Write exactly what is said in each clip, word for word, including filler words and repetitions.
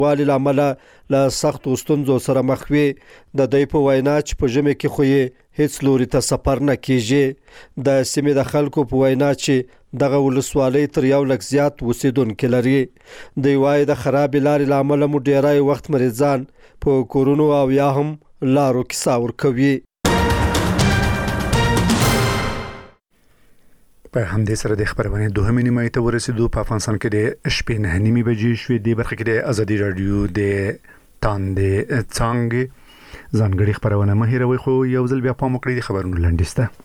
والي لامل له سخت ستونزو سره مخ وي. د دوی په وینا چې په ژمي کې خو یې هیڅ لوري ته سفر نه کیږي. د سیمې د خلکو په وینا چې دغه ولسوالۍ تر یو لک زیات اوسیدونکو لري. دوی وايي د خراب لارې لامل مو ډیری وخت مریضان په کورونو او یا هم لارو کې ساور کوي. په همدې سره د خبرونه دوهمې نیمه ته ورسېدو. په افغانستان کې د شپې نه نیمه بجې شوې. د برخه کې د ازادي رادیو د تاندې څنګه ځانګړي خبرونه مهیروي خو یو ځل بیا پام وکړئ د خبرونو لنډیسته.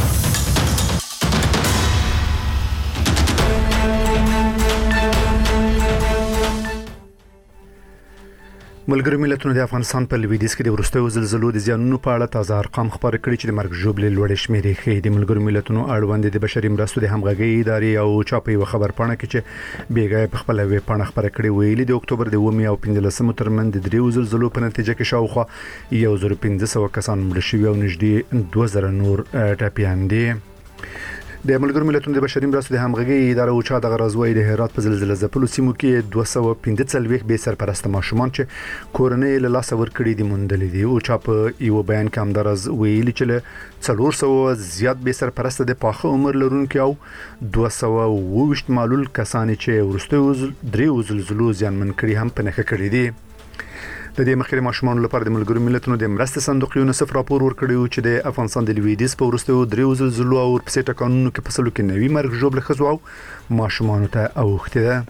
ملګرو ملتونو د افغانستان په لویدیځ کې د وروستیو زلزلو د زیانونو په اړه تازه ارقام خبر کړي چې د مرګ ژوبلې لوړې شمیرې ښیي. د ملګرو ملتونو اړوند د بشري مرستو د همغږي ادارې او چاپي و خبر پاڼه کې چې بیګای په خپل وی پاڼه خبر کړي ویلي د اکتوبر د اووه او پنځلسمې ترمن د دریو زلزلو په نتیجه کې شاوخوا یو زر پنځه سوه کسان مړه شوي او نږدې دوه زره نور ټپیان دي. د ملګرو ملتونو د بشري مرستو د همغږي ادارې او چا د غرضوي د هرات په زلزلې ځپلو سیمو کې دوه سوه پنځه څلوېښت به سرپرست ماشومان چې کورنۍ له لاس ورکړي دي موندلې دي. او چا په یو بیان کې همدارز ویلي چې له څلور سوه زیات به سرپرست د پاخه عمر لرونکو او دوه سوه اووه ویشت معلول کسان چې ورستیو دریو زلزلو زیانمن کړي هم په نښه کړي دي. د دې مخکې ماشومان لپاره د ملګرو ملتونو د مرستې صندوق یونیسف راپور ورکړی چې د افغانستان د لویدیځ په ورستیو دریو زلزلو او په سیټه قانونو کې په سلو کې نوي مرګ ژوبله خزو او ماشومان ته اوښته ده.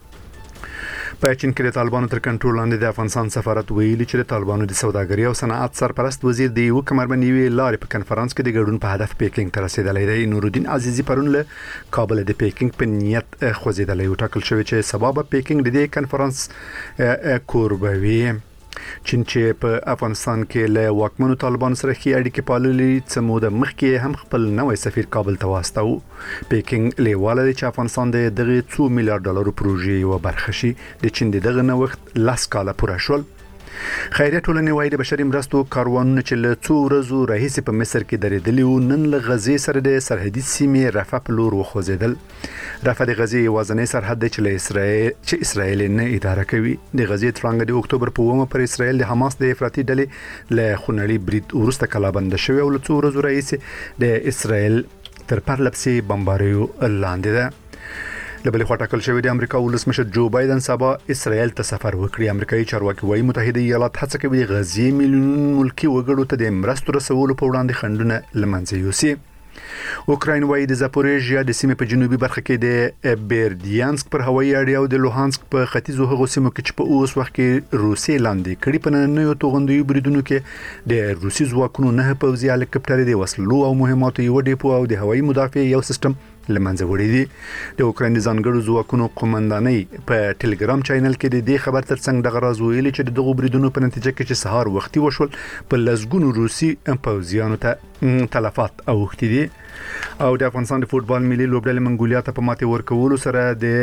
په چین کې د طالبانو تر کنټرول لاندې د افغانستان سفارت ویلي چې د طالبانو د سوداګرۍ او صنعت سرپرست وزیر د یو کمربندي لارې په کنفرانس کې د ګډون په هدف پیکینګ ته رسیدلی دی. نورالدین عزیزی پرون له کابل د پیکینګ په نیت خوځیدلی او ټاکل شوی چې سبب پیکینګ د دې کنفرانس کوربوي. چین چې په افغانستان کې له واکمنو طالبانو سره خي اړیکې پاللې څه موده مخکې هم خپل نوې سفیر کابل ته واستاو. پیکینګ لیواله چې افغانستان د دغه څو میلیارډ ډالر پروژې یو برخه شي. د چین دغه نوښت لاس کاله پوره شول. خیریه ټولنې وايي د بشري مرستو کاروانونه چې له څو ورځو راهیسې په مصر کې درېدلي وو نن له غزې سره د سرحدي سیمې رفح په لور وخوځېدل. رفح د غزې یوازینی سرحد دی چې له اسرائیل چې اسرائیل نه اداره کوي. د غزې ترانګ د اکتوبر په اوومه پر اسرائیل د حماس د افراطي ډلې له خونړي برید وروسته کلابند شوی او له څو ورځو راهیسې د اسرائیل تر پرلپسې بمباریو لاندې ده. لبلې خوا ټاکل شوی د امریکا ولسمشر جو بایدن سبا اسرائیل ته سفر وکړي. امریکایي چارواکي وايي متحده ایالات هڅه کوي د غزې میلیون ملکی وګړو ته د مرستو رسولو په وړاندې خنډونه لمنځه یوسي. اوکراین وايي د زاپوریژیا د سیمې په جنوبي برخه کې د بیردیانسک پر هوایي اډې او د لوهانسک په ختیځو هغو سیمو کې چې په اوس وخت کې روسي لاندې کړي په نننیو توغندیو بریدونو کې د روسي ځواکونو نه پوځي هلیکاپټر د وسلو او مهماتو یو ډیپو او د هوایي مدافع یو سیستم لمنځه وړي دي. د اوکراین ځانګړو ځواکونو قومندانۍ په ټلګرام چینل کې د دې خبر ترڅنګ د غراز ویلي چې د دغو بریدونو په نتیجه کې چې سهار وختي وشول په لزګونو روسي پوځیانو ته تلفات اوښتي دي. او د افغانستان د فوتبال ملي لوبډلې منګولیا ته په ماتې ورکولو سره د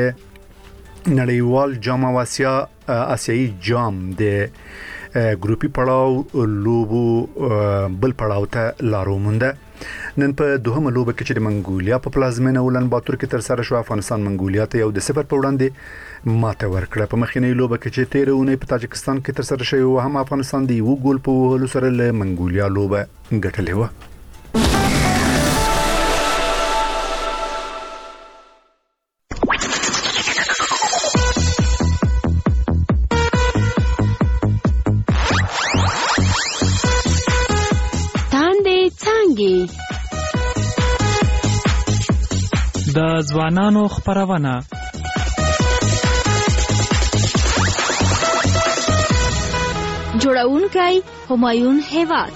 نړیوال جام آسیا آسیایي جام د ګروپي پړاو لوبو بل پړاو ته لارو مونده. نن په دوهمه لوبه کې چې د منګولیا په پلازمینه اولن باتور کې تر سره شو افغانستان منګولیا ته یو د صفر په وړاندې ماته ورکړه. په مخینی لوبه کې چې تیر اونۍ په تاجکستان کې تر سره شوی و هم افغانستان د یو ګول په وهلو سره له منګولیا لوبه ګټلې و. د ځوانانو خبرونه جوړونکی همایون هیواد.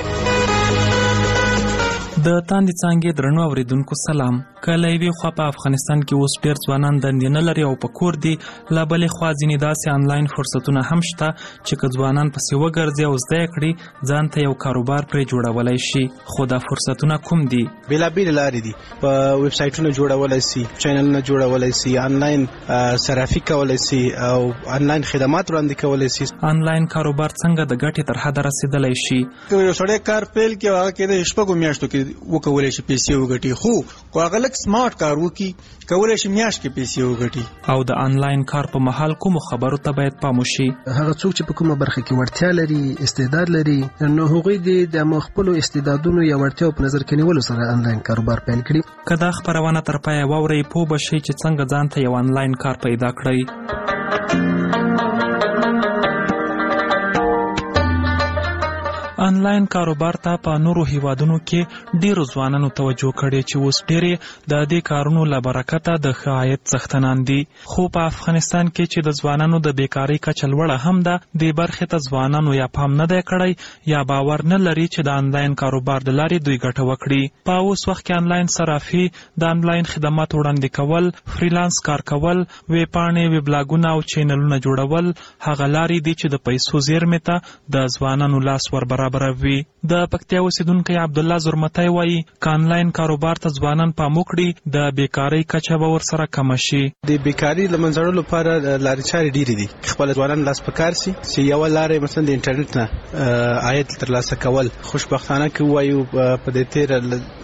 د تاندې څانګې درنو اوریدونکو سلام. کله یوې خوا په افغانستان کې اوس ډېر ځوانان دندې نه لري او په کور دي، لا بلې خوا ځینې داسې آنلاین فرصتونه هم شته چې که ځوانان پسې وګرځي او زده یې کړي ځان ته یو کاروبار پرې جوړولی شي. خو دا فرصتونه کوم دي؟ بېلابېلې لارې دي. په ویب سایټونه جوړولی سي، چینلونه جوړولی سي، آنلاین صرافي کولی سي او آنلاین خدمات وړاندې کولی سي. آنلاین کاروبار څنګه د ګټې تر حده رسېدلی شي؟ که یو سړی کار پیل کړي هغه کېدای شي شپږو میاشتو کې وکولای شي پیسې وګټي، خو هغه لک سمارټ کار وکي کولای شي میاشت کې پیسې وګټي. او د انلاین کار په مهال کوم خبرو ته باید پام وشي؟ هغه څوک چې په کومه برخه کې وړتیا لري، استعداد لري، نو هغوی د خپل استعدادونو یا وړتیاو په نظر کې نیولو سره انلاین کاروبار پیل کړي. که دا خبرونه تر پایه واورئ پوه به شئ چې څنګه ځان ته یو انلاین کار پیدا کړئ. انلاین کاروبار ته په نورو هیوادونو کې ډیرو ځوانانو توجه کړې چې اوس ډېرې د دې کارونو له برکته د ښه عاید څښتنان دي، خو په افغانستان کې چې د ځوانانو د بیکارۍ کچه لوړه هم ده، دې برخې ته ځوانانو یا پام نه دی کړی یا باور نه لري چې د انلاین کاروبار د لارې دوی ګټه وکړي. په اوس وخت کې انلاین صرافي، د انلاین خدمات وړاندې کول، فریلانس کار کول، ویب پاڼې، ویب لاګونه او چینلونه جوړول هغه لارې دي چې د پیسو زیرمې ته د ځوانانو لاس ور برابر برابروي. د پکتیا اوسیدونکی عبدالله زرمتی وایي که انلاین کاروبار ته ځوانان پام وکړي د بیکارۍ کچه به ورسره کمه شي. د بیکارۍ له منځه وړلو لپاره لارې چارې ډېرې دي. خپل ځوانان لاس په کار سي چې یوه لاره مثلا د انټرنیټ نه عاید ترلاسه کول. خوشبختانه کې وایو په دې تېره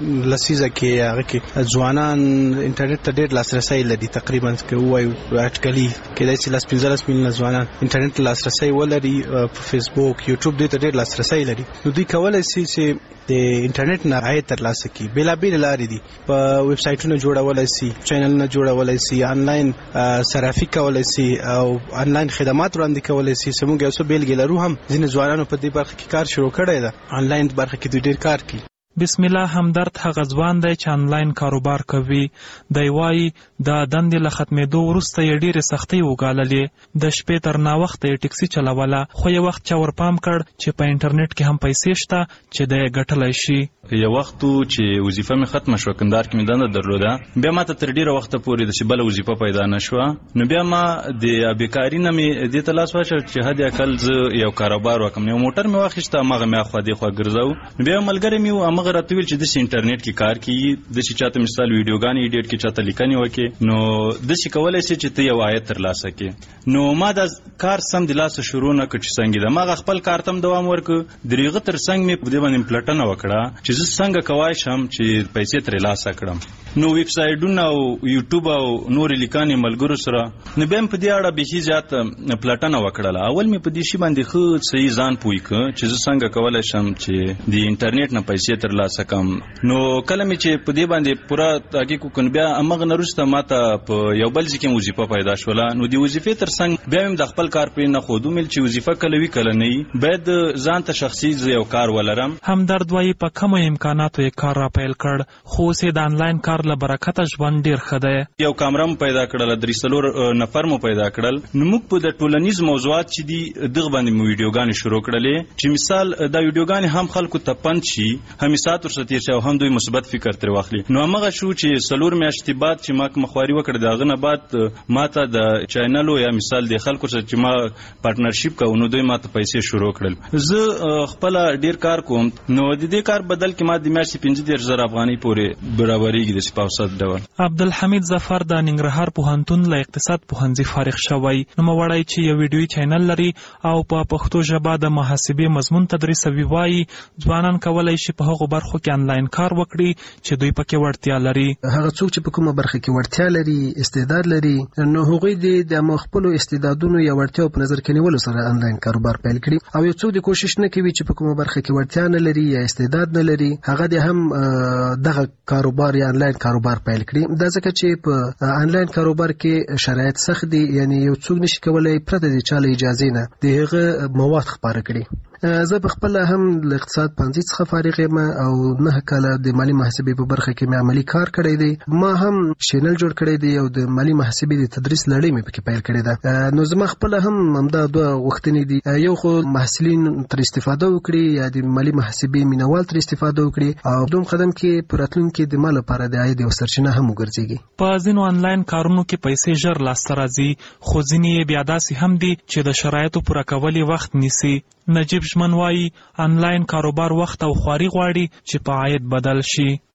لسیزه کې هغه کې ځوانان انټرنیټ ته ډېر لاسرسی لري. تقریبا کې وایو اټکلي کېدای شي لس پنځلس میلیونه ځوانان انټرنیټ ته لاسرسی ولري، په فیسبوک، یوټیوب دې ته ډېر لاسرسی لري. نو دوی کولای شي چې د انټرنیټ نه عاید ترلاسه کړي. بېلابېلې لارې دي. په ویب سایټونو جوړولای شي، چینلونه جوړولای شي، انلاین صرافي کولای شي او انلاین خدمات وړاندې کولای شي. زموږ یو څه بیلګې لرو هم ځینې ځوانانو په دې برخه کې کار شروع کړی ده. انلاین برخه کې دوی ډېر کار کوي. بسم الله همدرد هغه ځوان دی چې انلاین کاروبار کوي. دی وایي د دندې له ختمېدو وروسته یې ډېرې سختۍ وګاللې. د شپې تر ناوخته یې ټکسي چلوله، خو یو وخت چا ورپام کړ چې په انټرنیټ کې هم پیسې شته چې دی یې ګټلی شي. یو وخت چې وظیفه مې ختمه شوه، کندهار کې مې دنده درلوده، بیا ما ته تر ډېره وخته پورې داسې بله وظیفه پیدا نه شوه. نو بیا ما د بیکاري نه مې دې ته لاس واچوه چې حد اقل زه یو کاروبار وکړم. یو موټر مې واخیسته، هماغه مې اخوا دېخوا ګرځو. نو بیا یو ملګری مې و، هماغه راته ویل چې داسې انټرنیټ کې کار کوي، داسې چاته مثال ویډیوګانې ایډیټ کې چاته لیکنې وکړي، نو داسې کولی شي چې ته یو عاید ترلاسه کړې. نو ما دا کار سم د لاسه شروع نه کړ چې څنګه ده. ما خپل کار ته هم دوام ورکړ. د هغه تر څنګ مې په دې باندې پلټنه وکړه چې زه څنګه کولی شم چې پیسې ترلاسه کړم. نو ویب سایټونه او یوټیوب او نورې لیکنې ملګرو سره، نو بیا مې په دې اړه بیخي زیات پلټنه وکړله. اول مې په دې شي باندې ښه صحیح ځان پوه کړ چې زه څنګه کولی شم چې د انټرنیټ نه پیسې ترلاسه کړم. نو کله مې چې په دې باندې پوره تحقیق وکړ، بیا هماغه نه وروسته ما ته په یو بل ځای کې وظیفه پیدا شوله. نو د وظیفې تر څنګ بیا مې د خپل کار پرې نه ښود، ومېل چې وظیفه کله وي کله نه وي، باید ځان ته شخصي یو کار ولرم. همدرد وایي په کمو امکاناتو یې کار را پیل کړ، خو اوس یې د انلاین کار له برکته ژوند ډېر ښه دی. یو کامره مو پیدا کړله، درې څلور نفر مو پیدا کړل. نو موږ په د ټولنیز موضوعات چې دي دغه باندې مو ویډیوګانې شروع کړلې چې مثال دا ویډیوګانې هم خلکو ته پند شي، هم ساعت ورسره تېر شي او هم دوی مثبت فکر ترې واخلي. نو هماغه شو چې څلور میاشتې بعد چې ما کومه خواري وکړه، د هغه نه بعد ما ته د چینلو یا مثال د خلکو سره چې ما پارټنرشپ کوو، نو دوی ما ته پیسې شروع کړل. زه خپله ډېر کار کوم، نو د دې کار بدل کې ما د میاشتې پنځه دېرش زره افغانۍ پورې برابرېږي داسې په اوسط ډول. عبدالحمید ظفر د ننګرهار پوهنتون له اقتصاد پوهنځي فارغ شوی. نوموړی چې یو ویډیویي چینل لري او په پښتو ژبه د محاسبې مضمون تدریسوي، وایي ځوانان کولی شي په هغو برخو کې انلاین کار وکړي چې دوی پکې وړتیا لري. هغه څوک چې په کومه برخه کې وړتیا لري، استعداد لري، نو هغوی د خپلو استعدادونو یا وړتیاو په نظر کې نیولو سره انلاین کاروبار پیل کړي. او یو څوک د کوشش نه کوي چې په کومه برخه کې وړتیا نه لري یا استعداد نه لري، هغه د هم دغه کاروبار یا انلاین کاروبار پیل کړي. دا ځکه چې په انلاین کاروبار کې شرایط سخت دي، یعنی یو څوک نشي کولای پرته د چا له اجازې نه د هغه مواد خپاره کړي. زه په خپل هم له اقتصاد پوهنځي څخه فارغ یم او نه کاله د مالي محاسبې په برخه کې مې عملي کار کړی دی. ما هم چینل جوړ کړی دی او د مالي محاسبې د تدریس لړۍ مې پکې پیل کړې ده. نو زما خپل هم همدا دوه غوښتنې دي، یو خو محصلین تر استفاده وکړي یا د مالي محاسبې مینوال تر استفاده وکړي، او دوم قدم کې په راتلونکي کې د ما لپاره د عاید یو سرچینه هم وګرځېږي. په ځینو انلاین کارونو کې پیسې ژر لاسته راځي، خو ځینې یې بیا داسې هم دي چې د شرایطو پوره کول یې وخت نیسي. نجیب ژمن وایي انلاین کاروبار وخت او خواري غواړي چې په عاید بدل شي.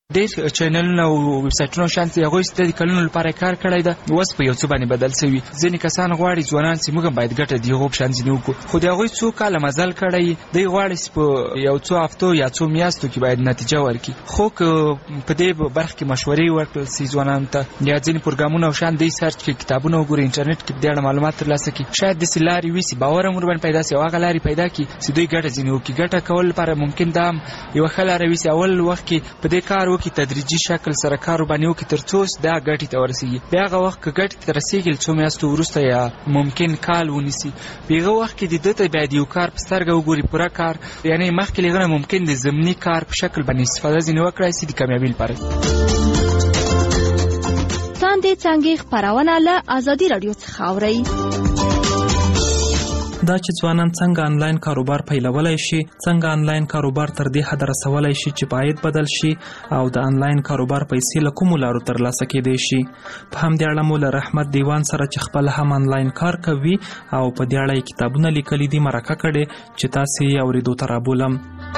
ډېر چینلونه او ویب سایټونه شانتي هغوی چې د کلونو لپاره کار کړی ده اوس په یو څه باندې بدل شوي. ځینې کسان غواړي ځوانان چې موږ هم باید ګټه د هغو په شان ځینې وکړو، خو د هغوی څو کاله مزل کړی دی غواړي چې په یو څو هفتو یا څو میاشتو کې باید نتیجه ورکړي. خو که په دې برخه کې مشورې ورکړل شي ځوانانو ته یا ځینې پروګرامونه او شان دی سرچ کړي، کتابونه وګوري، انټرنیټ کې د اړه معلومات ترلاسه کړي، شاید داسې لارې وي چې باور هم ورباندې پیدا شي او هغه لارې پیدا کړي چې دوی ګټه ځینې وکړي. ګټه کول لپاره ممکن دا هم یوه ښه لاره وي چې اول وخت کې په دې کار وکړي، تدریجي شکل سره کار ورباندې وکړي تر څو دا ګټې ته ورسېږي. بیا هغه وخت که ګټې ته رسېږي له څو میاشتو وروسته یا ممکن کال ونیسي، په هغه وخت کې د ده ته باید یو کار په سترګه وګوري، پوره کار، یعنې مخکې له هغه نه ممکن د ضمني کار په شکل باندې استفاده ځینې وکړای شي د کامیابۍ لپاره. تاندې څانګې خپرونه له ازادي راډیو څخه اورئ. دا چې ځوانان څنګه آنلاین کاروبار پیلولای شي، څنګه آنلاین کاروبار تر دې حد رسولای شي چې عاید بدل شي او د آنلاین کاروبار پیسې له کومو لارو ترلاسه کېدای شي. په همدې اړه مو له رحمت دیوان سره چې خپل هم آنلاین کار کوي او په دې اړه کتابونه لیکلي دي مرکه کړې چې تاسې یې اورېدو ته رابولم.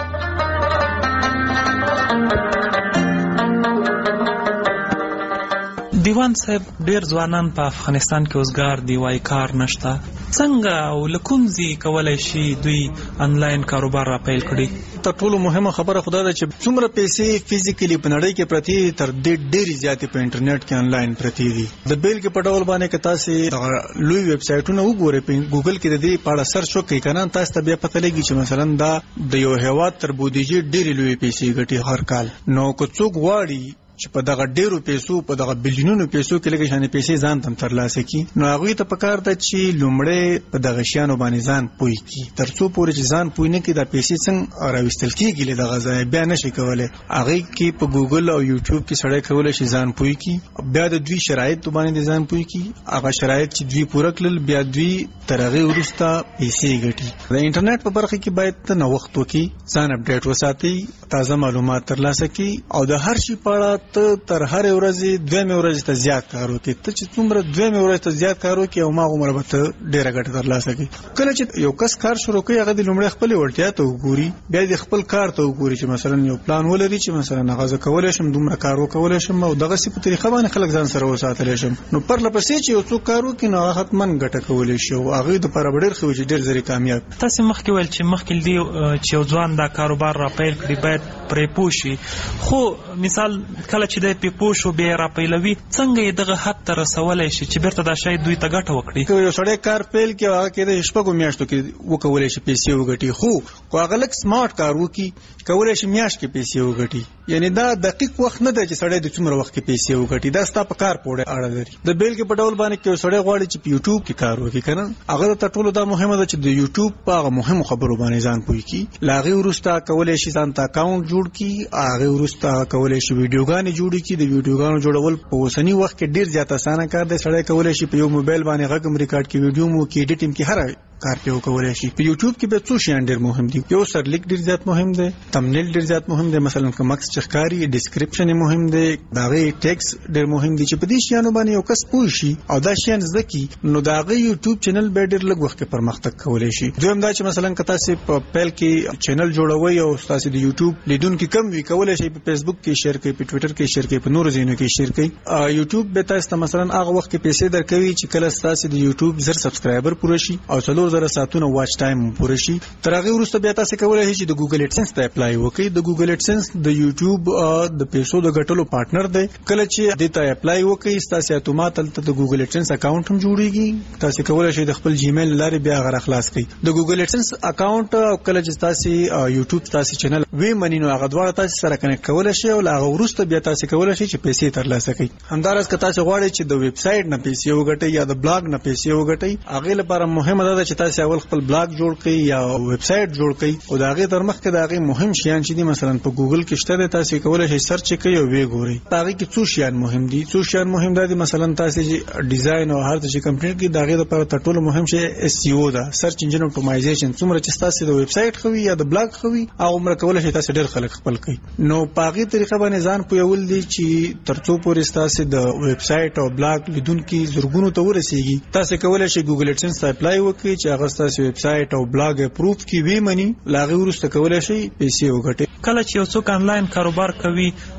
دیوان صاحب، ډیر ځوانان په افغانستان کې اوسګار دی، وای کار نشته. څنګه او له کوم ځای کولی شي دوی آنلاین کاروبار را پیل کړي؟ تر ټولو مهمه خبره خدا ده چې څومره پیسې فزیکلی په نړۍ کې پرتی دي تر دې ډېرې زیاتې په انټرنیټ کې آنلاین پرتی دي. د بیلګې په ډول باندې که تاسې لوی ویب سایټونه وګورئ، په ګوګل کې د دې په اړه سرچ وکړئ کنه، تاسو ته بیا پته لګي چې مثلا دا د یو هیواد تر بودیجې ډېرې لوی پیسې ګټي هر کال. نو که څوک غواړي چې په دغه ډیرو پیسو په دغه بلیونونو پیسو کې لګي شانې پیسې ځان تم ترلاسه کی، نو هغه ته پکار ده چې لومړی په دغه شیانو باندې ځان پوي کی، ترڅو پورې چې ځان پوي نه کی دا پیسې څنګه راوستل کیږي له دغه ځای بیا نشي کولای. هغه کې په ګوګل او یوټیوب کې سړی کولای شي ځان پوي کی، بیا د دوی شرایط باندې ځان پوي کی، هغه شرایط چې دوی پوره کړل بیا دوی تر هغه وروسته پیسې ګټي. د انټرنیټ په برخه کې باید ته نو وخت وکي، ځان اپډیټ وساتي، تازه معلومات ترلاسه کی او د هر شي په اړه ته تر هر ورځې دوه ورځې ته زیات کار وکړي. ته چې څومره دوه ورځې ته زیات کار وکړي او ما عمر به ته ډیره ګټه ترلاسه کړي. کله چې یو کس کار شروع کوي هغه د لومړی خپل وړتیا ته وګوري، بیا د خپل کار ته وګوري چې مثلا یو پلان ولري چې مثلا هغه زه کولای شم دومره کار وکولای شم او دغه سی په طریقه باندې خلک ځان سره وساتلی شم. نو پر لپسې چې یو څوک کار وکړي نو هغه حتما ګټه کولی شي او هغه د لپاره ډېر ښه وي چې ډېر زری کامیاب. تاسو مخکې ویل چې مخکې دی چې یو ځوان دا کاروبار را پیل کړي باید پرې پوه شي، خو مثال کله چې دی پرې پوه شو بیا را پیلوي، څنګه یې دغه حد ته رسولی شي چې بیرته دا شاید دوی ته ګټه وکړي؟ که یو سړی کار پیل کړي هغه کېدای شي شپږو میاشتو کې وکولی شي پیسې وګټي، خو که هغه لږ سمارټ کار وکړي کولی شي میاشت کې پیسې وګټي. یعنی دا دقیق وخت نه دی چې سړی د څومره وخت کې پیسې وګټي، دا ستا په کار پورې اړه لري. د بیلګې په ډول باندې که یو سړی غواړي چې په یوټیوب کې کار وکړي کنه، هغه ته ټولو دا مهمه ده چې د یوټیوب په هغه مهمو خبرو باندې ځان پوه کړي. له هغې وروسته کولی شي ځان ته اکاونټ جوړ کړي، هغې وروسته کولی شي ویډیوګانې جوړې کړي. د ویډیوګانو جوړول په اوسني وخت کې ډېر زیات اسانه کار دی. سړی کولی شي په یو موبایل باندې غږ هم ریکارډ کړي، ویډیو هم وکړي، ایډیټ هم کړي، هر کار په وکولای شي. په یوټیوب کې به څو شیان ډېر مهم دي. یو سرلیک ډېر زیات مهم دی، تمنیل ډېر زیات مهم دی، مثلا کوم مکس چخکاری ډیسکرپشن مهم دی، داغه ټیکس ډېر مهم دي چې په دې شیانو باندې یو کس پوه شي او دا شیان زده کړي نو داغه یوټیوب چینل به ډېر لږ وخت کې پرمختګ کولی شي. دویم دا چې مثلا که تاسو په پیل کې چینل جوړوي او تاسو د یوټیوب لیدونکو کم وي کولی شي په فیسبوک کې شیر کړئ، په ټوئیټر کې شیر کړئ، په نورو ځایونو کې شیر کړئ. یوټیوب به تاسو ته مثلا هغه وخت کې پیسې درکوي چې کله تاسو د یوټیوب زر سبسکرایبر پوره شي او څلور زره ساعتونه واچ ټایم پوره شي. تر هغه وروسته بیا تاسو کولی شئ چې د ګوګل ایډسنس ته اپلای وکړئ. د ګوګل ایډسنس د یوټیوب د پیسو د ګټلو پارټنر دی. کله چې دې ته اپلای وکړئ تاسو اتومات ته د ګوګل ایډسنس اکاونټ هم جوړیږي. تاسو کولی شئ د خپل جیمیل لارې بیا غره خلاص کړئ. د ګوګل ایډسنس اکاونټ او کله چې تاسو یوټیوب تاسو چینل وی منی نو هغه دواړه تاسو سره کنیکټ کولی شئ او هغه وروسته بیا تاسو کولی شئ چې پیسې ترلاسه کړئ. همدارس که تاسو غواړئ چې د ویب سایټ نه پیسې وګټئ یا د بلاګ نه پیسې وګټئ، هغه لپاره مهمه ده چې تاسو اول خپل بلاګ جوړ کړئ یا ویب سایټ جوړ کړئ او دا هغه تر مخکې دا هغه مهم شیان چې دي مثلا په ګوګل کې شته دي تاسو کولی شئ سرچ کړئ او وی ګورئ. هغه کې څو شیان مهم دي څو شیان مهم دي مثلا تاسو چې ډیزاین او هر څه کمپلیټ کړئ دا هغه لپاره تر ټولو مهم شی اس ای او ده، سرچ انجن اپټیمایزیشن. څومره چې تاسو د ویب سایټ خوي یا د بلاګ خوي هغه عمر کولی شئ تاسو ډېر خلک خپل کړئ. نو په هغه طریقه باندې ځان پوهول دي چې ترڅو پورې تاسو د ویب سایټ او بلاګ لیدونکو زرګونو ته ورسیږي تاسو کولی شئ ګوګل ایډسنس ته اپلای وکړئ چې هغه تاسو ویب سایټ او بلاګ اپروف کی وی منی لاغه ورسته کولی شئ پیسې وګټئ. کله چې یو څوک آنلاین کاروبار کوي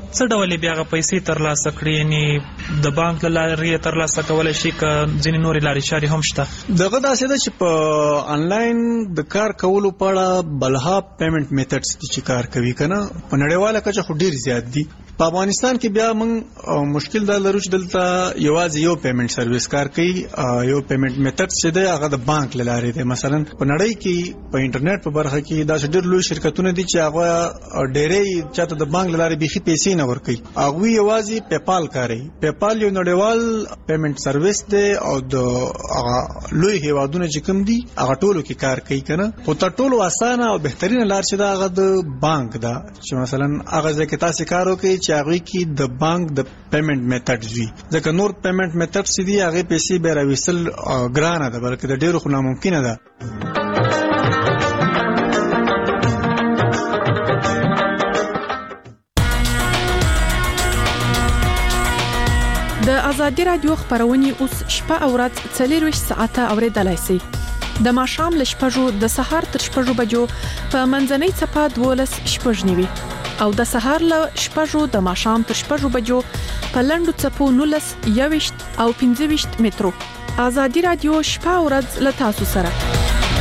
څه ډول بیا غ پیسې ترلاسه کړي؟ یعنی د بانک له لارې ترلاسه کولای شي که ځینې نورې لارې چارې هم شته؟ دغه داسې ده چې په انلاین د کار کولو په اړه بلها پیمنٹ میتھډز چې کار کوي کنه په نړیواله کچه خو ډیر زیات دي. په افغانستان کې بیا موږ مشکل دا لرو چې دلته یوازې یو پیمنٹ سرویس کار کوي. یو پیمنٹ میتھډ چې دی هغه د بانک له لارې دی. مثلا په نړۍ کې په انټرنیټ په برخه کې دا ډېر لوی شرکتونه دي چې هغه ډېرې چاته د بانک له لارې بيخي پیسې نه ورکوي. هغه یوازې پیپال کاروي. پیپال یو نړیوال پیمنٹ سرویس دی او د هغه لوی هیوادونو چې کوم دي هغه ټولو کې کار کوي کنه. خو تر ټولو اسانه او بهترینه لار چې دا هغه د بانک ده چې مثلا هغه ځکه تاسو کار وکړي چې هغه کې د بانک د پیمنٹ میتھډز وي. ځکه نور پیمنٹ میتھډز دي هغه پیسې به راوېستل ګرانه ده بلکې د ډېرو خو ناممکنه ده. د ازادي رادیو خبرونه اوس شپه او ورځ څلور ساعته اوریدلای شئ. د ماښام ل شپږو د سهار تر شپږو بجو په منځنۍ چپه دولس شپږ نیوي او د سهار ل شپږو د ماښام تر شپږو بجو په لندو چپو نولس یويشت او پنځه مترو. ازادي رادیو شپه او ورځ ل تاسو سره.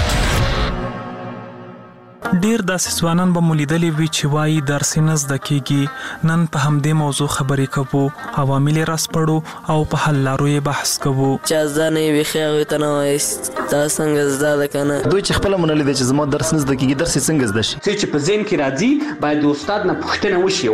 ډیر داسې ځوانان به مولیدلې وي چې وایي درس نه زده کیږي. نن په همدې موضوع خبرې کوو، عوامل راس پړو او په حل لارو یې بحث کوو. چې ځان یې ویخه ته نه وایست دا څنګه زده کنه دوی چې خپل منلې دي چې زما درس نه زده کیږي، درس څنګه زده شي؟ چې په ذهن کې راځي باید د استاد نه پوښتنه وشي.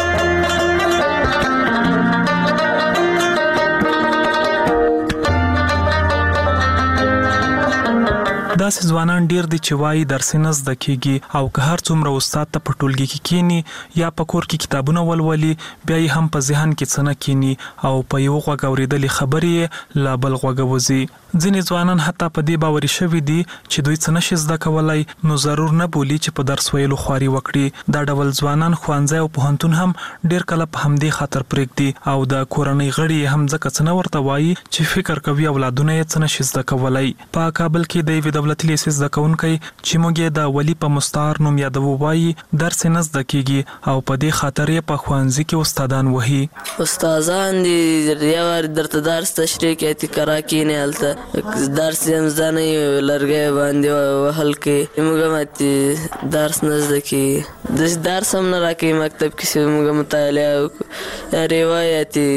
داسې ځوانان ډیر دي چې وایي درس نه زده کیږي او که هر څومره استاد ته په ټولګي کې کینی یا په کور کې کتابونه ولولي بیا یې هم په ذهن کې څه نه کینی او په یو غوږ اورېدلې خبرې لا بل غوږ وځي. ځینې ځوانان حتی په دې باوري شوي دي چې دوی څه نشي زده کولای نو ضرور نه بولی چې په درس ویلو خواري وکړي. دا ډول ځوانان ښوونځی او پوهنتون هم ډیر کله په همدې خاطر پرېږدي او د کورنۍ غړي هم ځکه څه نه ورته وایي چې فکر کوي اولادونه یې څه نشي زده کولای. په کابل کې د یوې دولتي لیسې زده کوونکی چې موږ یې د ولی په مستعار نوم یادوو وایي درس نه زده کیږي او په دې خاطر یې په ښوونځي کې استادان وهي. استادان دي یو ور درته درس تشریح کوي تکرار کینې هلته درس یې ځنه لرګي باندې وهل کې موږ ماته درس نه زده کیږي. د درس هم نه راکې مکتب کې موږ مطالعه وکړو روایتي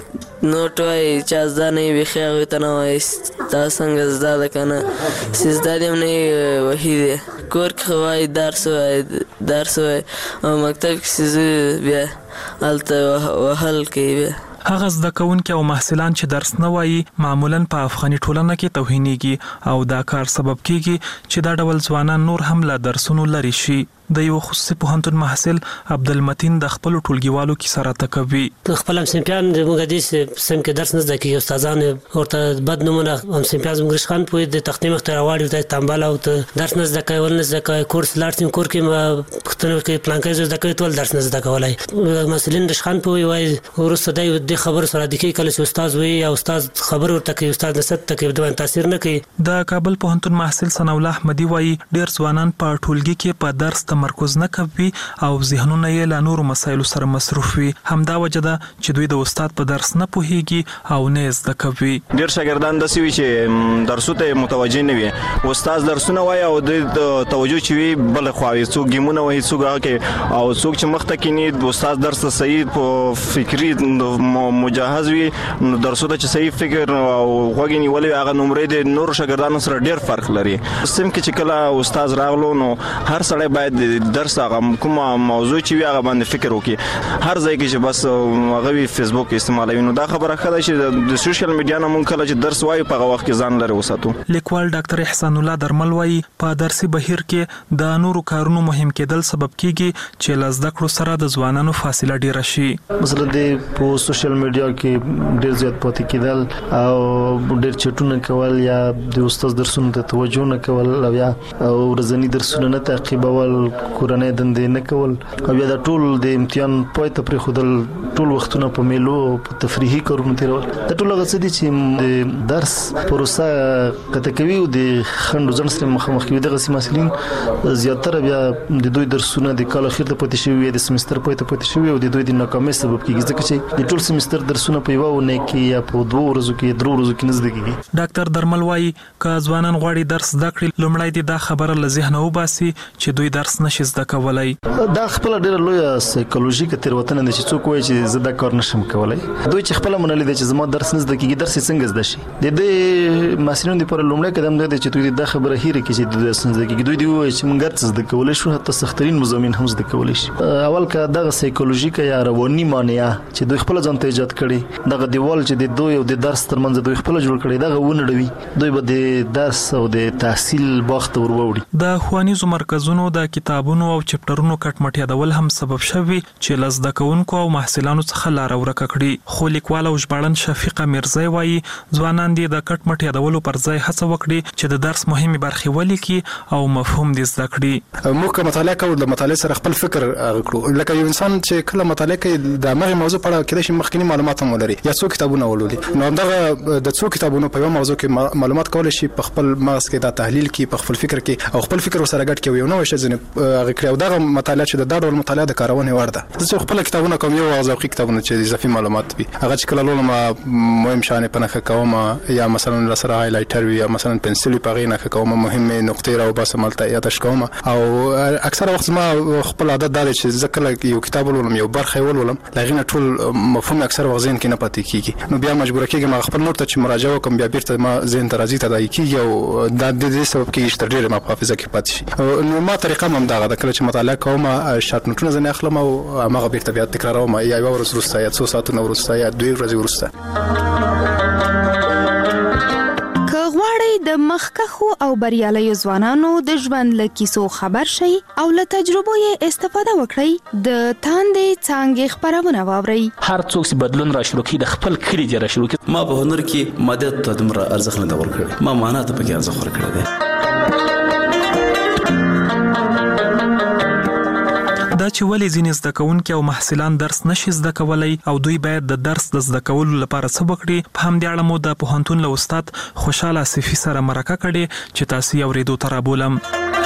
نوټ وای چې ځانې ویخه ته نه وایست دا څنګه زده کنه سزدا دې نه وحیده کور کې وای درس وای درس وای او مکتب کې بیا الته وهل کې. هغه زده کوونکي او محصلان چې درس نه وایي معمولاً په افغاني ټولنه کې توهینېږي او دا کار سبب کیږي چې دا ډول ځوانان نور هم له درسونو لري شي. د یو خصوصي پوهنتون محصل عبدالمتین د خپل ټولګیوالو کې سره تکوي. خپل سمپیان موږ دې سم کې درس نه زده کیږي استادان ورته بد نمونه هم سمپیان موږ خان په د تختې مختار واړو ته تنبال او ته درس نه زده کوي نه زده کوي کورس لارتین کور کې پښتنو کې پلانکې زده کوي ټول درس نه زده کولای. مسلین د خان په وای ورسته د خبر سره د کې کله چې استاد وي او استاد خبر ورته کوي استاد نسبت کوي دوه تاثیر نه کوي. د کابل پوهنتون محصل ثنا الله احمدي وای ډیر ځوانان په ټولګي کې په درس تمرکز نه کوي او ذهنونه یې له نورو مسایلو سره مصروف وي. همدا وجه ده چې دوی د استاد په درس نه پوهیږي او نه زده کوي. ډیر شاګردان داسې وي چې درسو ته متوجه نه وي. استاد درسونه وایي او د توجه چوي بل خواوي څوک ګیمونه وایي څوک هغه او څوک چې مخته کینی استاد درس صحیح په فکری مجهز وي نو درسو ته چې صحیح فکر او غوږی نیولې هغه نمرې د نور شاګردانو سره ډیر فرق لري. سم کې چې کله استاد راغلو نو هر سړی باید درس هغه کومه موضوع چې وي هغه باندې فکر وکړي. هر ځای کې چې بس هغه وی فیسبوک استعمالوي نو دا خبره خده چې د سوشل میډیا نه مونږ کله چې درس وایو په هغه وخت کې ځان لري وساتو. لیکوال ډاکټر احسان الله درمل وایي په درسي بهیر کې د نورو کارونو مهم کېدل سبب کیږي چې له زده کړو سره د ځوانانو فاصله ډیره شي. مثلا د په سوشل میډیا کې ډیر زیات پاتې کېدل او ډیر چټونه کول یا د استاد درسونو ته توجه نه کول او یا ورځنی درسونه نه تعقیبول کورنۍ دندې نه کول او بیا د ټول د امتحان پای ته پرې خودل ټول وختونه په میلو او په تفریحي کارونو تیرول د ټول هغه څه دي چې د درس پروسه کته کوي او د خندو ځن سره مخامخ کوي دغه محصلین زیاتره بیا د دوی درسونه د کال اخر ته پاتې شوی د سمستر پای ته پاتې شوی او د دوی د ناکامۍ سبب کیږي ځکه چې د ټول سمستر درسونه په یو ونه کې یا په دوه ورځو کې درو ورځو کې نه زده کیږي. ډاکټر درمل وايي ک ځوانان غواړي درس زده کړي لومړی د دا خبره له ذهنه وباسي چې دوی درس نشي زده کولای. دا خپل ډېر لوی سایکولوژیک تیروتنه ده چې څوک وایي چې زه دا کار نشم کولای. دوی چې خپل منل دي چې زما درس نه زده کیږي درس څنګه زده شي. د دې مسلونو لپاره لومړی قدم دی چې دوی دا خبره هېره کړي چې درس نه زده کیږي. دوی دی وایي چې موږ درس زده کولای شو حتی سخترین مضامین هم زده کولای شي. اول کا دا سایکولوژیک یا رواني مانیا چې دوی خپل ځان ته ایجاد کړي دغه دیوال چې د دوی او د درس ترمنځ دوی خپل جوړ کړي دغه ونړوي دوی به د درس او د تحصیل باغ ته وروړي. د ښوونیزو مرکزونو د کتابونو او چپټرونو کټ یادول هم سبب شوی چې لزده کوونکو او محصلانو څخه لار ورکه کړي. خو لیکوال او ژباړن شفیقه میرزای وايي ځوانان دې د کټ مټ یادولو پر ځای هڅه وکړي چې د درس مهمه برخې ولیکي او مفهوم دې زده کړي. موږ کوم مطالعه کوو د مطالعې سره خپل فکر غوړو لکه یو انسان چې کله مطالعه کوي د هغه موضوع په اړه کله چې مخکینی معلومات هم ولري یا څو کتابونه ولولي نو دغه د څو کتابونو په یو موضوع کې معلومات کول شي په خپل مغز کې د تحلیل کې په خپل فکر کې او خپل فکر سره ګډ کوي نو شي ځنه هغه کړو دغه مطالعه چې د ډول مطالعه د کارونه ورده زه خپل کتابونه کوم یو ذوقي کتابونه چې اضافي معلومات وي هغه چې کله لولم مهم شانه پنه کوم یا مثلا سره هایلایټر وي یا مثلا پنسل په غینه کوم مهمه نقطې راو بس ملته یادش کوم او اکثر وخت ما خپل عادت دا چې ځکه یو کتاب ولولم یو برخه ولولم لغینه ټول مفهوم اکثر وخت ذهن کې نه پاتې کیږي نو بیا مجبور کېږم ما خپل نوٹ ته چې مراجعه وکم بیا بیرته ما ذهن ته راځي ته دای کیږي او دا د دې سبب کېږي چې تر ډیره ما په حافظه کې پاتې شي نو ما طریقه هم دا غواړم چې مطالعه کوم شارټ نوټونه ځنه اخلم او هغه بیرته بیا تکراروم یا یو ورځ وروسته یا څو ساعتونه وروسته یا دوه ورځې وروسته. د مخکخو او بریالیو ځوانانو د ژوند له کیسو خبر شي او له تجربو یې استفاده وکړي د تاندې څانګې خبرونه واوري. هر څوک چې بدلون را شروع کړي د خپل کړي دی را شروع کړي. ما په هنر کې ماده ته دمر ارزښت نه ور کړی ما معنا ته پکې ارزښت ور کړی دی. دا چې ولې ځینې زده کوونکي او محصلان درس نشي زده کولای او دوی باید د درس د زده کولو لپاره څه وکړي په همدې اړه مو د پوهنتون له استاد خوشاله صفي سره مرکه کړې چې تاسو یې اورېدو ته رابولم.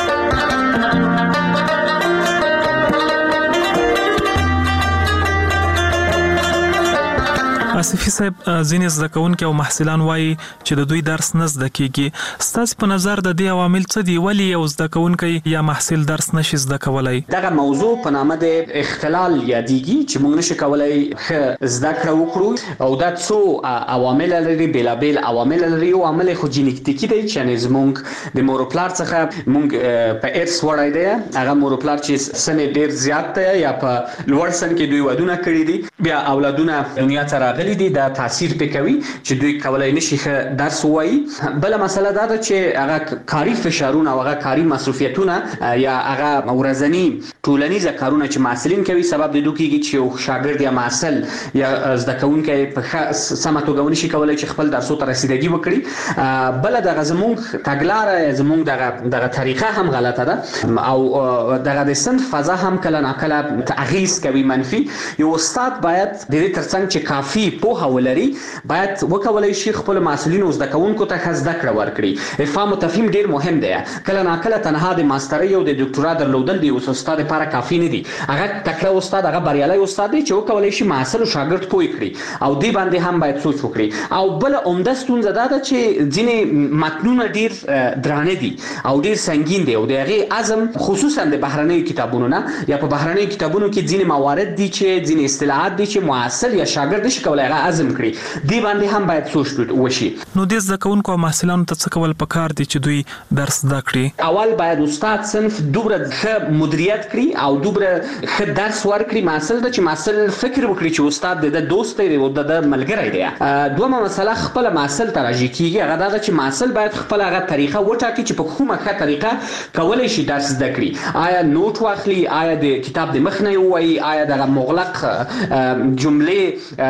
آصفي صاحب ځینې زده کوونکي او محصلان وایي چې د دوی درس نه زده کیږي. ستاسو په نظر د دې عوامل څه دي ولې یو زده کوونکی یا محصل درس نشي زده کولای؟ دغه موضوع په نامه د اختلال یادېږي چې موږ نشو کولای ښه زده کړه وکړو او دا څو عوامل لري بیلابیل عوامل لري او عامل خو جینیټیکي دی چې زموږ د مورپلار څخه موږ په ارث وړای دی هغه مورپلار چې سن ډیر زیات دی یا په لوړ سن کې دوی ودونه کړی دي بیا اولادونه دنیا ته راغلي دي دا تاثیر پکوي چې دوی کولای نشي درس وایي. بل مسله دا ده چې هغه کاری فشارونه او هغه کاری مصرفیتونه یا هغه ورځنی ټولنیز کارونه چې محصلین کوي سبب د دوی کېږي چې یو شاګرد یا محصل یا زده کوونکی په سمه توګه نشي کولای چې خپل درسو ته رسیدګي وکړي. بل دغه زموږ تګلارې زموږ دغه دغه طریقه هم غلطه ده او دغه د صنف فضا هم کله ناکله تغییر کوي منفي. یو استاد باید د دې ترڅنګ چې کافي پوهه ولري باید وکولای شي خپل مسؤلین او زده کوونکو ته زده کړه ورکړي. افهام او تفهیم ډیر مهم دی. کله ناکله تنها د ماسترۍ او د ډاکټرا درلودل دی اوس استاد لپاره کافي نه دي. هغه تکړه استاد هغه بریالي استاد دی چې وکولای شي محصل او شاګرد پوي کړي او دی باندې هم باید سوچ وکړي. او بل عمده ستونزه دا ده چې ځینې متنونه ډیر درانه دي او ډیر سنگین دي او دغه اعظم خصوصا د بهرنیو کتابونو نه یا په بهرنیو کتابونو کې ځینې موارد دي چې ځینې اصطلاحات دي چې محصل یا شاګرد نشي کولای هغه اعظم کړي دی باندې هم باید سوچ وشي. نو د زده کوونکو او محصلانو ته څه کول پکار دي چې دوی درس زده کړي؟ اول باید استاد صنف دوبره ښه مدیریت کړي او دوبره ښه درس ورکړي محصل ته چې محصل فکر وکړي چې استاد د دوست دی او د ملګری دی. دومره مسله خپل محصل ته راځي کیږي هغه دا چې محصل باید خپل هغه طریقه وټاکي چې په کومه ښه طریقه کولای شي درس زده کړي. آیا نوٹ واخلي آیا د کتاب د مخ نه وایي آیا د مغلق جملې ځان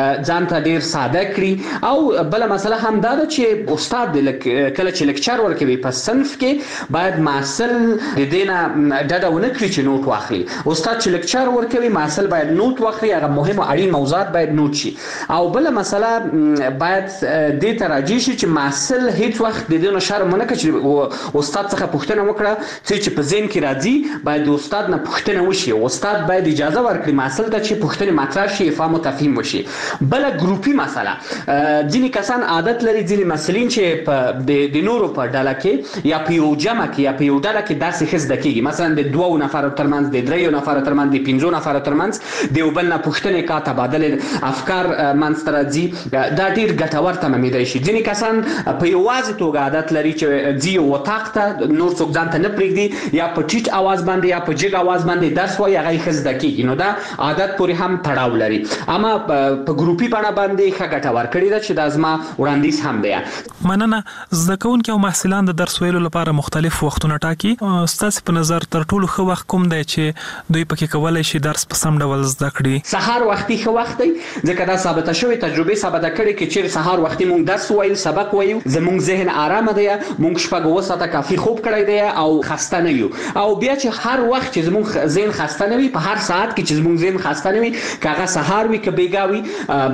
ځان ته ډیر ساده کړي. او بل مسله هم دا ده چې استاد کله چې لیکچر ورکوي په صنف کې باید محصل د دینه ډډه ونه کړي چې نوٹ واخلي. استاد چې لیکچر ورکوي محصل باید نوٹ واخلي، هغه مهم او اړین موضوعات باید نوٹ شي. او بل مسله باید دې ته راځي چې محصل هیڅ وخت د دې شرم نه کوي چې استاد څخه پوښتنه وکړه چې په ذهن کې راځي، باید د استاد نه پوښتنه وشي. استاد باید اجازه ورکړي محصل ته چې پوښتنه مطرح شي، فهم او تفهیم وشي. بل ګروپي مسله، ځینې کسان عادت لري، ځینې مسلین چې په د نورو په ډله کې یا په یو جمع کې یا په یو ډله کې داسې ښه زده کېږي، مثلا د دوو نفرو ترمنځ، د دریو نفرو ترمنځ، د پنځو نفرو ترمنځ د یو بل نه پوښتنې کا تبادله افکار منځته راځي. دا ډیر ګټور تمامیدای شي. ځینې کسان په یوازې توګه عادت لري چې ځي وطاق ته نور څوک ځان ته نه پرېږدي، یا په ټیټ اواز باندې یا په جګ اواز باندې درس وایي، هغه ښه زده کېږي. نو دا عادت پورې هم تړاو لري. اما په ګروپي بڼه باندې ښه ګټه ورکړې ده چې دا زما وړاندیز هم دی. مننه. زده کوونکي او محصلان د درس ویلو لپاره مختلف وختونه ټاکي. ستاسو په نظر تر ټولو ښه وخت کوم دی چې دوی پکې کولای شي درس په سم ډول زده کړي؟ سهار وختي ښه وخت دی، ځکه دا ثابته شوې تجربه ثابته کړې چې چیرې سهار وختي مونږ درس وایو، سبق وایو، زمونږ ذهن آرامه دی، مونږ شپږ اوه ساعته کافي خوب کړی دی او خسته نه یو. او بیا چې هر وخت چې زمونږ ذهن خسته نه وي، په هر ساعت کې چې زمونږ ذهن خسته نه وي، که هغه سهار وي که بیګا وي،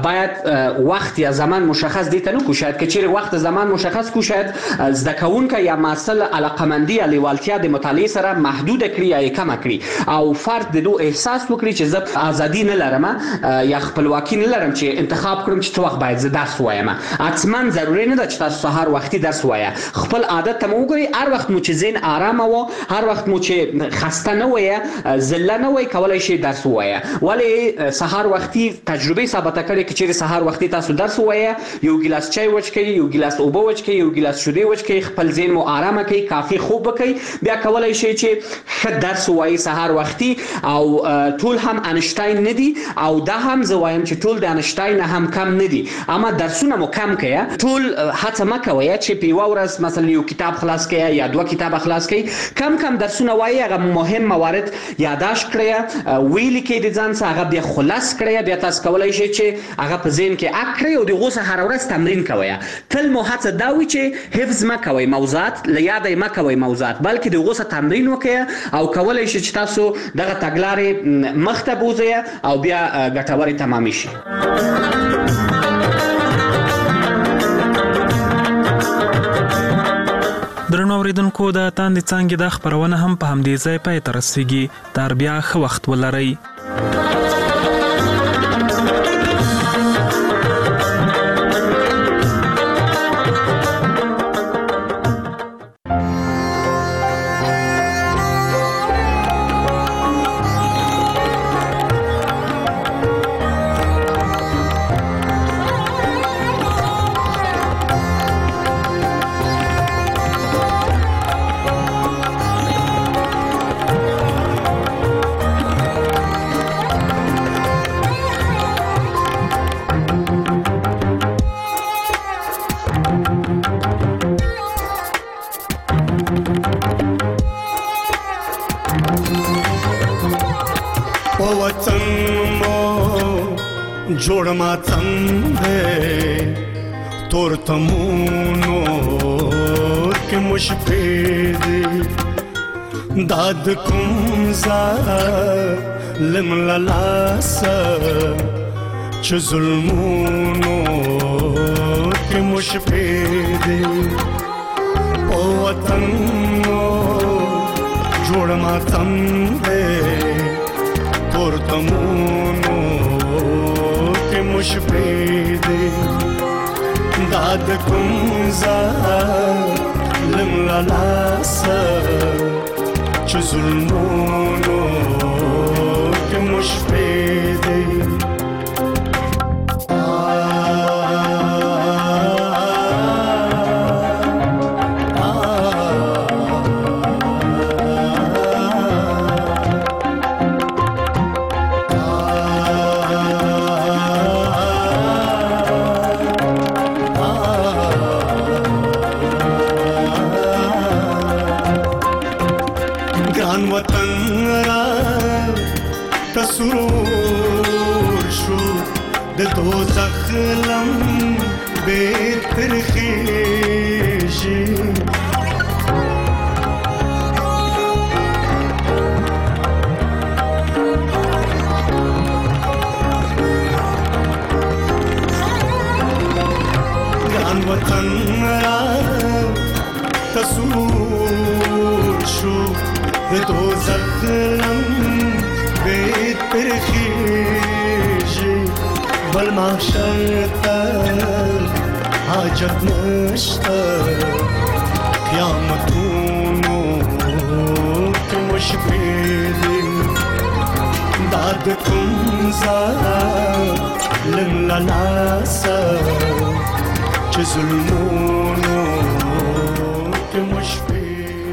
باید وخت یا زمان مشخص دي ته نه کو. شاید که چیرې وخت زمان مشخص کو، شاید زده کوونکی یا محصل علاقمندي یا لیوالتیا د مطالعې سره محدود کړي یا یې کمه کړي، او فرد د دو احساس وکړي چې زه ازادي نه لرم یا خپلواکي نه لرم چې انتخاب کړم چې څه وخت باید زه درس وایم. اصلا ضروري نه ده چې تاسو سهار وختي درس وایه. خپل عادت ته مو وګورئ، هر وخت مو چې ذهن آرامه و، هر وخت مو چې خسته نه وایه، ذله نه وایه، کولای شئ درس ووایه. ولې سهار وختي تجربه ثابته کړې چې سهار وختي تاسو درس وایه، یو ګیلاس چای وڅښئ، یو ګیلاس اوبه وڅښئ، یو ګیلاس شیدې وڅښئ، خپل ذهن مو آرامه کړئ، کافي خوب وکړئ، بیا کولای شئ چې ښه درس ووایئ سهار وختي. او ټول هم انشتاین نه دي، او دا هم زه وایم چې ټول د انشتاین هم کم نه دي، اما درسونه مو کم کړئ. ټول هڅه مه کوئ چې په یوه ورځ مثلا یو کتاب خلاص کړئ یا دوه کتاب خلاص کړئ. کم کم درسونه وایئ، هغه مهم موارد یادداشت کړئ، ویلي کړئ د ځان څخه، هغه بیا خلاص کړئ. بیا تاسو کولای شئ چې هغه په ذهن کې اک کړئ او دغه څخه هر ورځ تمرین کوئ. تل مو هڅه دا وي چې حفظ مه کوئ موضوعات، له یاده مه کوئ موضوعات، بلکې دغه څخه تمرین وکړئ او کولای شئ چې تاسو دغه تګلارې مخته بوځئ او بیا ګټورې تمام شي. درنو اوریدونکو، د تاندې څانګې د خبرونه هم په همدې ځای پای ته رسیږي. تر بیا ښه وخت ولرئ. جوړ ماتم دې تور تمونو کې مشفې دې داد کوم ظالم لاس چې ظلمونو کې مشفې دې او وطن جوړ ماتم دې تور تمونو مشفې دې داد کوم ظالم لاس چې ظلمونو کې مشفې دې د دوزخ لم به ترخیږي ګران وطن را تسور شو د دوزخ لم به ترخیږي بل محشر ته حاجت نشته قیامتونو کې مشبه داد کوم ځای لن لاسه چې ظلمونو کې مشبه